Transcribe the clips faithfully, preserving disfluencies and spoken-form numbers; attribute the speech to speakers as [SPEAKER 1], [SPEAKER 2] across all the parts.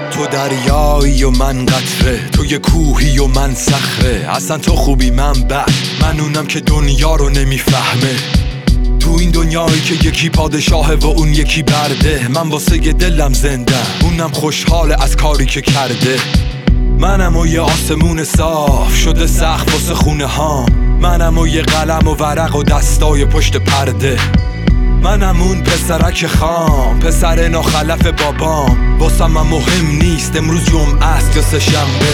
[SPEAKER 1] تو دریایی و من قطره، تو یه کوهی و من صخره. اصلا تو خوبی من بد، من اونم که دنیا رو نمیفهمه. تو این دنیایی که یکی پادشاهه و اون یکی برده، من واسه یه دلم زنده، اونم خوشحاله از کاری که کرده. منم و یه آسمون صاف شده سقف واسه خونه هام، منم و یه قلم و ورق و دستای پشت پرده. منم اون پسرک خام، پسر ناخلف بابام. واسم من مهم نیست امروز جمعه است یا سه شنبه.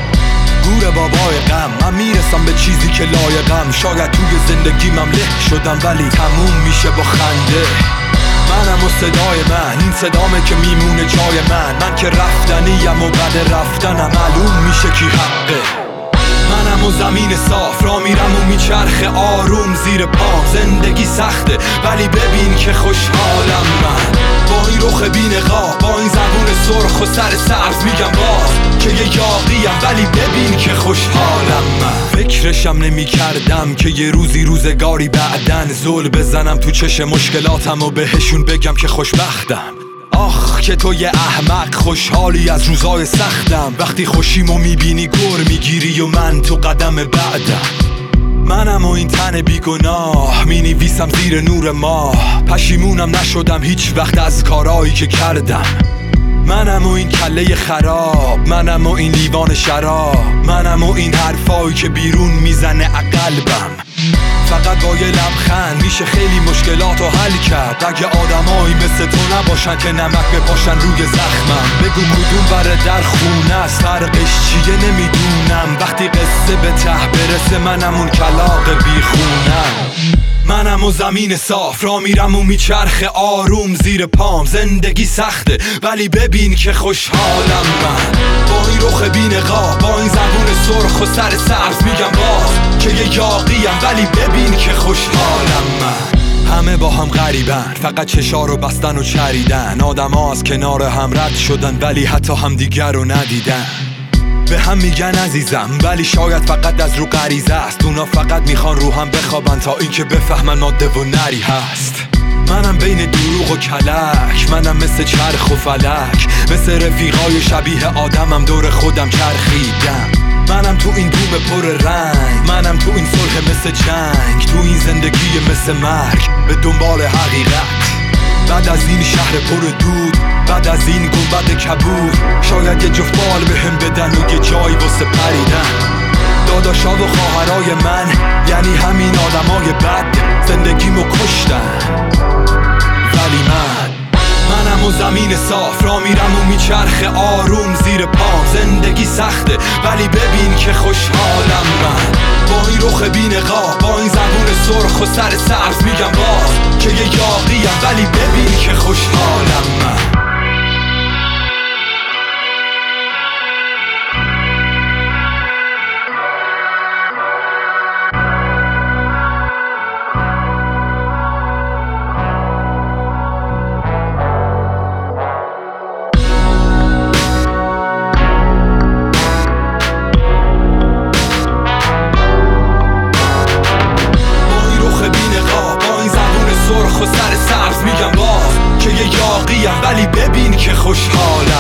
[SPEAKER 1] گور بابای غم، من میرسم به چیزی که لایقم. شاید توی زندگیمم له شدم ولی تموم میشه با خنده. منم و صدای من، این صدامه که میمونه جای من. من که رفتنیم و بعد رفتنم معلوم میشه کی حقه. منم و زمین صاف را میرم و میچرخه آروم زیر پام. زندگی سخته ولی ببین که خوشحالم من. با این رخ بی نقاب، با این زبون سرخ و سر سبز میگم باز که یه یاقیم ولی ببین که خوشحالم من. فکرشم نمی کردم که یه روزی روزگاری بعدن زل بزنم تو چش مشکلاتم و بهشون بگم که خوشبختم. آخ که تو یه احمق خوشحالی از روزای سختم. وقتی خوشیمو میبینی گر میگیری و من تو قدم بعدم. منم و این تن بیگناه مینویسم زیر نور ماه. پشیمونم نشدم هیچ وقت از کارایی که کردم. منم و این کله خراب، منم و این لیوان شراب، منم و این حرفایی که بیرون میزنه قلبم. فقط با یه لبخند میشه خیلی مشکلاتو حل کرد. اگه آدمایی مثل تو نباشن که نمک بپاشن روی زخمم. بگو کدوم ور در خونه است، فرقش چیه نمیدونم. وقتی قصه به ته برسه منم اون کلاغ بیخونم. منم و زمین صاف را میرم و میچرخه آروم زیر پام. زندگی سخته ولی ببین که خوشحالم من. با این رخ بی نقاب، با این زبون سرخ و سر سبز میگم باز که یه یاقیم ولی ببین که خوشحالم من. همه با هم غریبن، فقط چشا رو بستن و چریدن. آدم ها از کنار هم رد شدن ولی حتی هم دیگر رو ندیدن. به هم میگن عزیزم ولی شاید فقط از رو غریزه است. اونا فقط میخوان رو هم بخوابن تا اینکه بفهمن ماده و نری هست. منم بین دروغ و کلک، منم مثل چرخ و فلک. مثل رفیقای شبیه آدمم دور خودم چرخیدم. منم تو این بوم پر رنگ، منم تو این صلح مثل جنگ. تو این زندگی مثل مرگ به دنبال حقیقت. بعد از این شهر پر دود، بعد از این گنبد کبود، شاید یه جفت بال بهم بدن و یه جایی واسه پریدن. داداشا و خواهرای من یعنی همین آدمای بد زندگیمو کشتن. ولی من منم و زمین صاف را میرم و میچرخه آروم زیر پام. زندگی سخته ولی ببین که خوشحالم من. با این رخ بی نقاب، با این زبون سرخ و سر سبز میگم باز که یه یاقیم ولی ببین که خوشحالم من. سرخ و سر سبز میگم باز که یه یاقیم ولی ببین که خوشحالم.